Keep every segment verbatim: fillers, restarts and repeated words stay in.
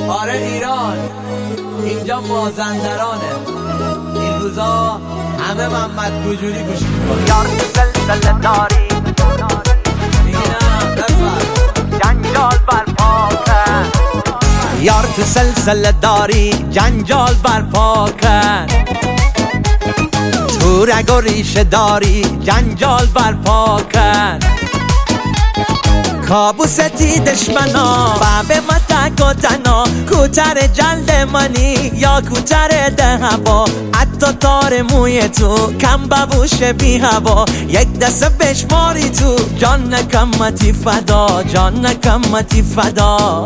آره ایران، اینجا مازندرانه. این روزا همه محمد گوجوری گوش میکنه. یار تو سلسله داری دیگه نه بفر جنجال برپا کن. یار تو سلسله داری جنجال برپا کن. تو رگ و ریشه داری جنجال برپا کن. کابوستی دشمنا بابه ما تک و تنها، کوتر جلد منی یا کوتر ده هوا، حتی تار موی تو کم ببوش بی هوا. یک دسته بشماری تو جان نکمتی فدا، جان نکمتی فدا.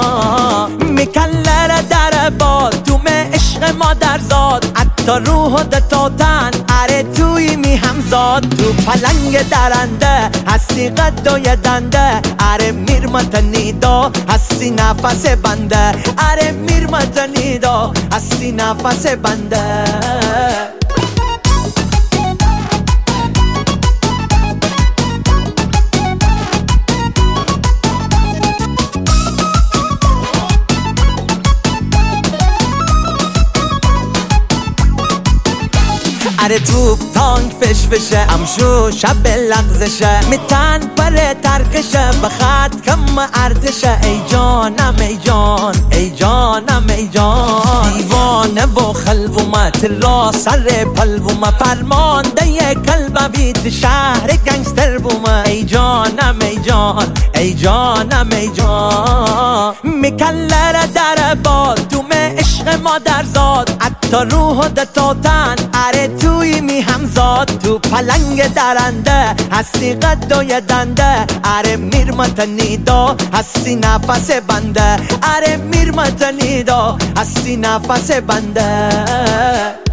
میکلر در باد تو می عشق مادر زاد، حتی روح و دتاتن اره توی می همزاد. تو پلنگ درنده هستی قد و یدنده، اره میرمت نیدا هستی نفس بنده، اره میرمت نیدا هستی نفس بنده. اره توپ تانک فش بشه، امشو شب لغزشه، میتن بره ترکشه، بخط کم ارتشه. ای جانم ای جان، ای جانم ای جان. دیوانه و خلومت را سر پلومه، فرمانده ی کلب بیت شهر گنگستر بومه. ای جانم ای جان، ای جانم ای جان. میکلر در باد تو می عشق مادر زاد، حتی روح و دتاتن اره توی می همزاد. تو پلنگ درنده هستی قد و یدنده، اره میرمت نیدا هستی نفس بنده، اره میرمت نیدا هستی نفس بنده.